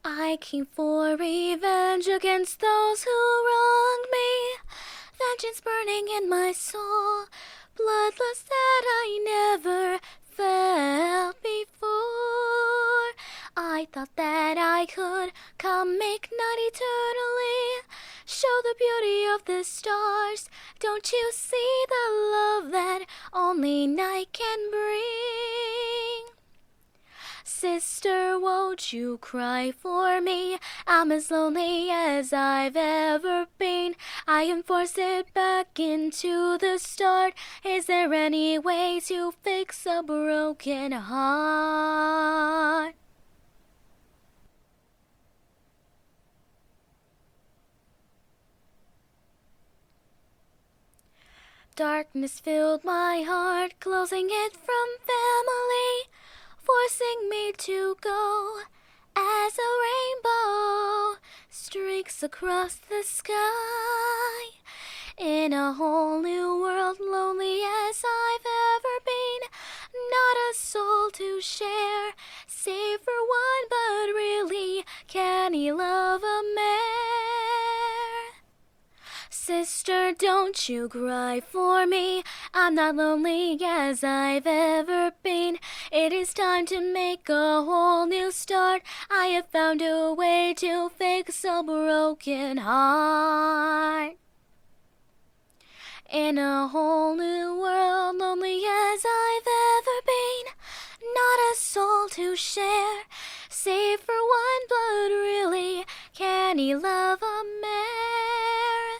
I came for revenge against those who wronged me. Vengeance burning in my soul, bloodlust that I never felt before. I thought that I could come make night eternally, show the beauty of the stars. Don't you see the love that only night can bring? Sister, won't you cry for me? I'm as lonely as I've ever been. I am forced back into the start. Is there any way to fix a broken heart? Darkness filled my heart, closing it from family, forcing me to go as a rainbow streaks across the sky. In a whole new world, lonely as I've ever been, not a soul to share, save for one, but really, can he love a mare? Sister, don't you cry for me. I'm not lonely as I've ever been. It is time to make a whole new start. I have found a way to fix a broken heart. In a whole new world, lonely as I've ever been, not a soul to share, save for one, but really, can he love a mare?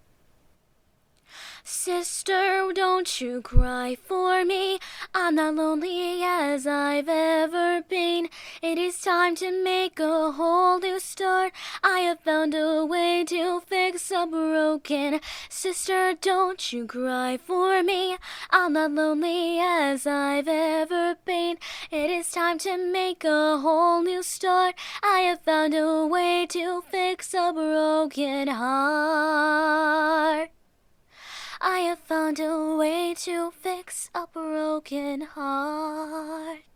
Sister, don't you cry for me. I'm not lonely as I've ever been. It is time to make a whole new start. I have found a way to fix a broken. Sister, don't you cry for me. I'm not lonely as I've ever been. It is time to make a whole new start. I have found a way to fix a broken heart. I have found a way to fix a broken heart.